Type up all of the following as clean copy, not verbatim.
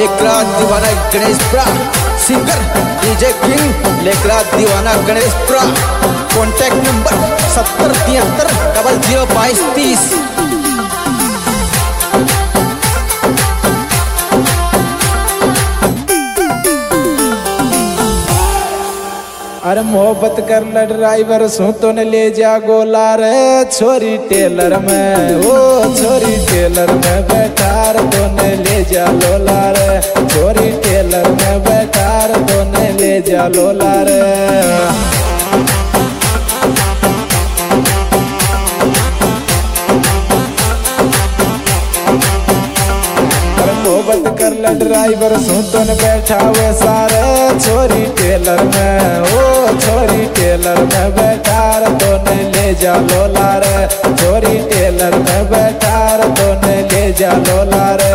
लेकरा दीवाना गणेश प्रा, singer DJ king लेकरा दीवाना गणेश प्रा। Contact number 7073002230। अरे मोहब्बत कर ल ड्राइवर सू तो न ले जा गोला रे, छोरी टेलर में ओ छोरी टेलर में बैठार तो न ले जा लोला रे, छोरी टेलर में बैठार तो न ले जा लोला रे। मोहब्बत कर ल ड्राइवर सू तो न बैठा हुए सारे, छोरी टेलर में ओ छोरी टेलर में बैठार तो न ले जा लोला रे, छोरी टेलर में बैठार तो न ले जा लोला रे।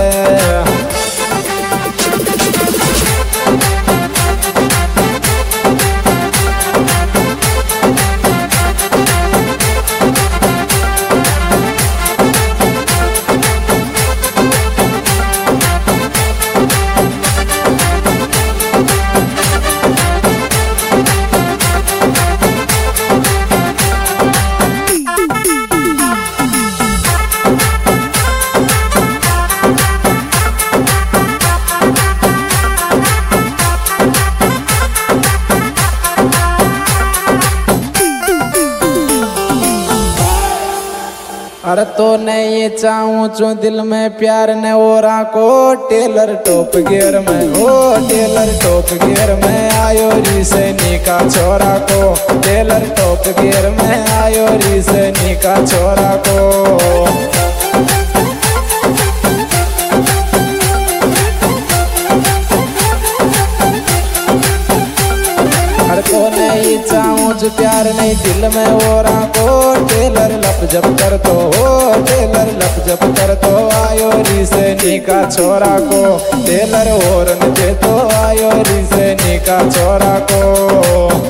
अरे तो नहीं चाहूँ चू दिल में प्यार ने ओरा को, टेलर टॉप गियर में ओ टेलर टॉप गियर में आयो री सैनी का छोरा को, टेलर टॉप गियर में आयो री सैनी का छोरा को। तो नहीं चाहूँ जो प्यार नहीं दिल में ओरा को, टेलर लप जप कर तो हो टेलर लप जप कर तो आयो री सैनी का छोरा को, टेलर और न दे तो आयो री सैनी का छोरा को।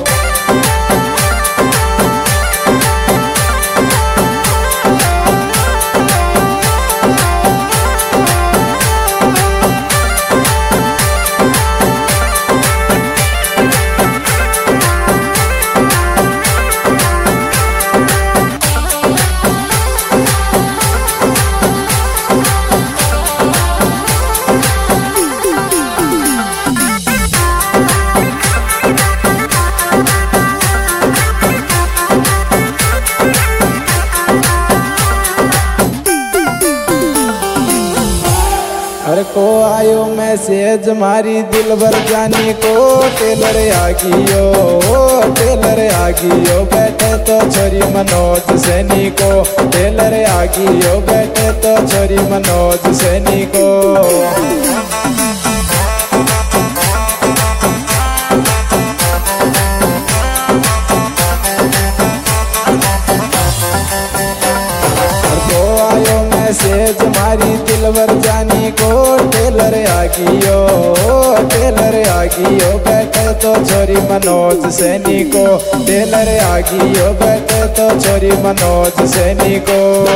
अरे को आयो मैसेज मारी दिल भर जानी को, टेलर आगियो ओ टेलर आगियो बैठे तो छोरी मनोज सैनी को, टेलर आगियो बैठे तो छोरी मनोज सैनी को। मैसेज मारी दिलवर जानी को, टेलर आगियो टेलर आगियो बैठे तो छोरी मनोज सैनी को, टेलर आगियो बैठे तो छोरी मनोज सैनी को।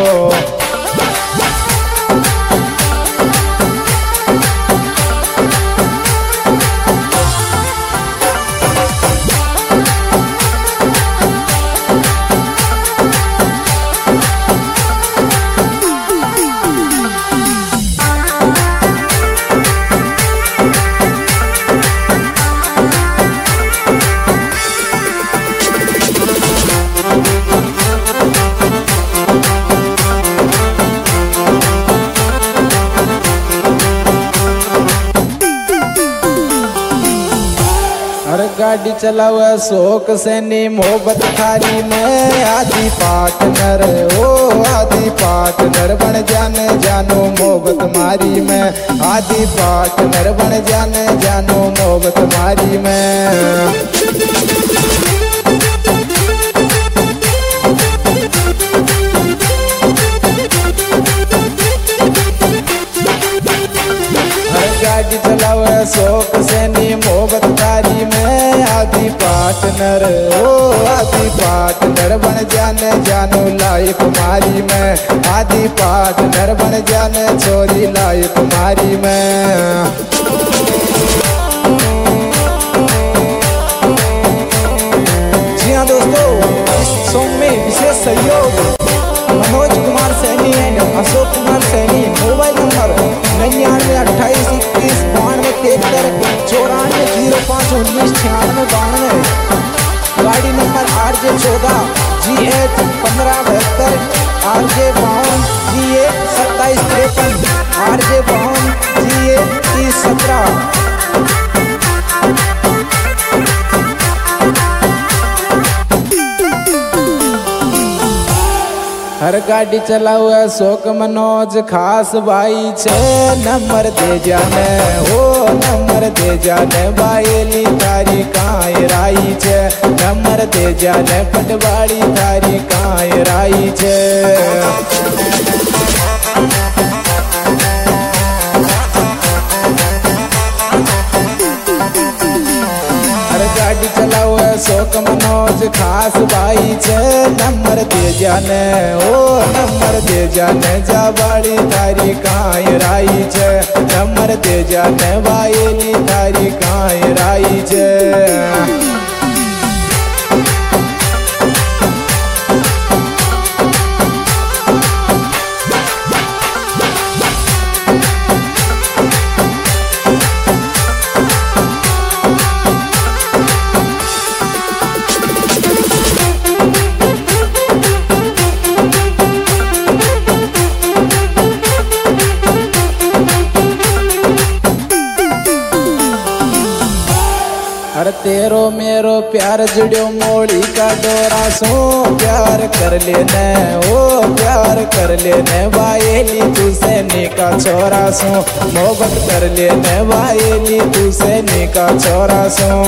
गाड़ी चलावा शौक सैनी मोहब्बत थारी में, आदि पार्टनर ओ आदि पार्टनर बन जाने जानो मोहब्बत मारी में, आदि पार्टनर बन जाने जानो मोहब्बत मारी में। गाड़ी चलावे शौक सैनी मोहब्बत तारी में, आदि पार्टनर ओ आदि पार्टनर बन जाने जानो लाइफ मारी में, आदि पार्टनर बन जाने छोरी लाइफ मारी में। 94282192 गाड़ी number RJ14 GH 1572 RJ52 GH 2753 RJ52 GH 3017। हर गाड़ी चला हुआ शोक मनोज खास भाई छे नंबर दे जाने हो नंबर दे जाने बायली तारी काय राई छे नंबर दे जाने पटवाड़ी तारी काय राई छे। गाड़ी चलाओ शोक मनोज खास भाई छे नंबर दे जाने ओ नंबर दे जाने जा बाड़ी तारी काय राई छे नंबर दे जाने बायली तारी काय राई छे। अरे तेरो मेरो प्यार जुड़ो मोड़ी का डोरा सो प्यार कर लेने ओ प्यार कर लेने बायली तू से निका छोरा सो मोहब्बत कर लेने बायली तू से निका छोरा सो।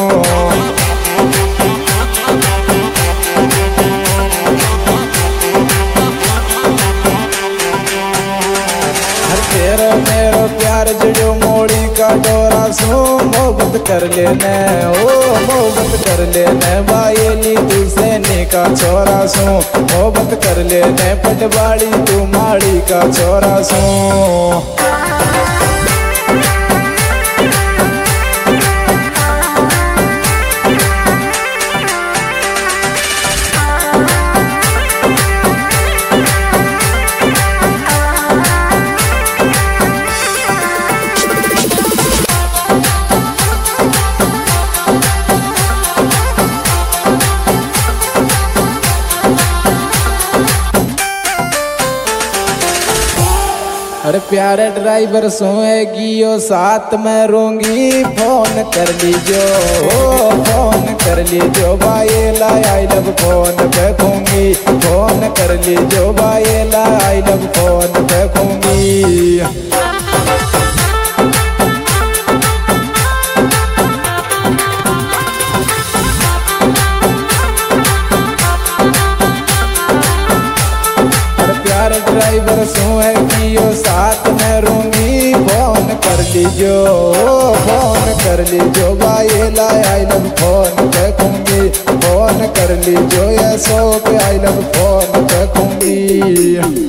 तेरो मेरो प्यार जुड़ो मोड़ी का डोरा सो मोहब्बत कर लेने ओ मोहब्बत कर लेने बायली तू से निका छोरा सो मोहब्बत कर लेने पटवाड़ी तू माड़ी का छोरा सो। अरे प्यारे ड्राइवर सोएगी साथ में रूंगी फोन कर लीजो फोन कर लीजो बायला आई लव फोन पे खूंगी फोन कर लीजो बायला आई लव फोन पे खूंगी। ड्राइवर सोएगी साथ में रूंगी फोन कर लीजो फोन कर लीजो बायला आई लव फोन पे खूंगी फोन कर लीजो या सो पे आई लव फोन पे खूंगी।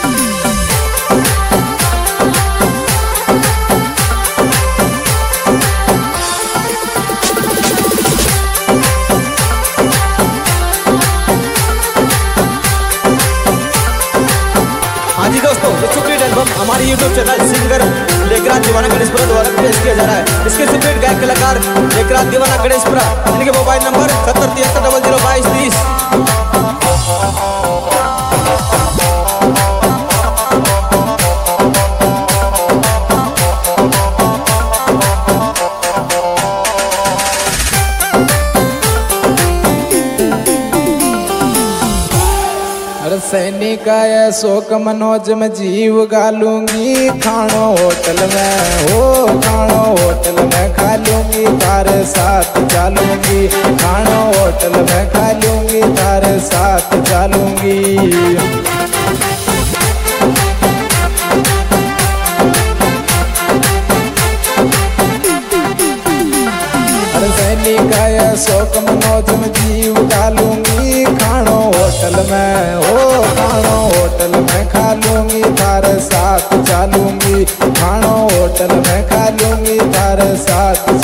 हमारी YouTube चैनल सिंगर लेकराज दीवाना गणेशपुरा द्वारा पेश किया जा रहा है। इसके सुपरहिट गायक कलाकार लेकराज दीवाना गणेशपुरा, इनके मोबाइल नंबर 7073002230। सैनिक शोक मनोज में जीव गालूंगी खानो होटल में हो खानो होटल में खा लूंगी तारे साथ चालूंगी खानो होटल में खा लूंगी तारे साथ चालूंगी। सैनिक शोक मनोज में जीव डालूंगी खानो होटल में हो खानो होटल में खा लूंगी तारे साथ चालूंगी खानो होटल में खा लूंगी तारे साथ